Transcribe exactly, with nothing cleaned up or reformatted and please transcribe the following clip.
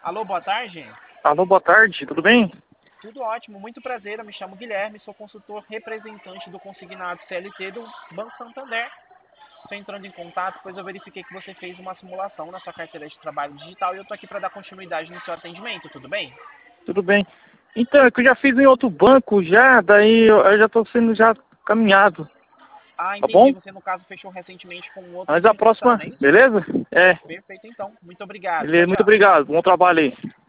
Alô, boa tarde. Alô, boa tarde, tudo bem? Tudo ótimo, muito prazer. Eu me chamo Guilherme, sou consultor representante do consignado C L T do Banco Santander. Estou entrando em contato, pois eu verifiquei que você fez uma simulação na sua carteira de trabalho digital e eu estou aqui para dar continuidade no seu atendimento, tudo bem? Tudo bem. Então, é que eu já fiz em outro banco já, daí eu, eu já estou sendo já caminhado, Ah, tá entendi. bom? Você, no caso, fechou recentemente com outra Mas a instituição, próxima, não é isso? beleza? É, Perfeito, então. Muito obrigado. Tchau, beleza, muito tchau. obrigado, bom trabalho aí.